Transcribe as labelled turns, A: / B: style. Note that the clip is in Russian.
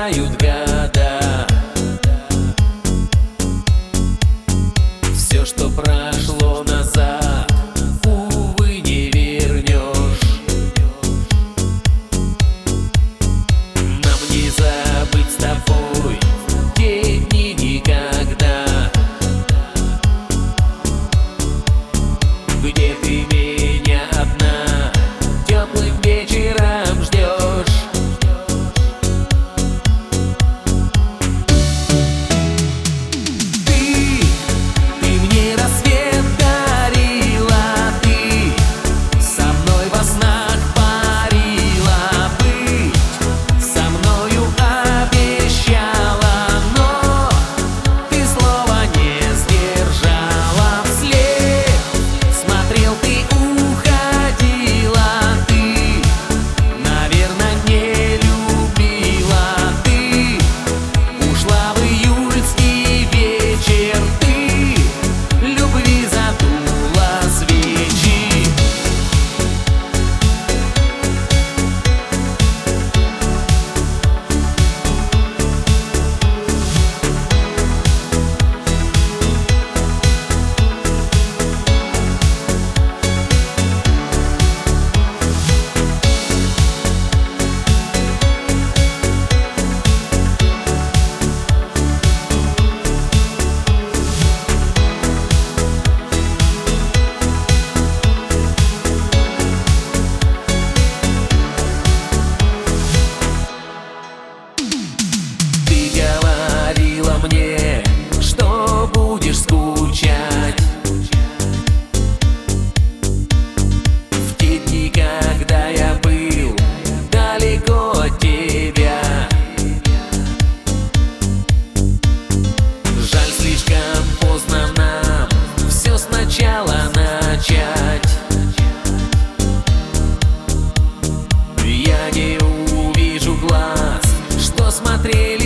A: пролетают года. Все, что прошло назад, увы, не вернешь. Нам не забыть с тобой те дни никогда, где ты меня одна теплым вечером ждешь. Ты мне рассвет дарила, ты со мной во снах парила, быть со мною обещала, но ты слова не сдержала. Вслед смотрел, ты уходила, ты, наверное, не любила, ты ушла в июльский вечер, ты любви задула свечи. Ты говорила мне, что будешь скучать в те дни, когда я был далеко от тебя. Жаль, слишком поздно нам все сначала начать. Я не увижу глаз, что смотрели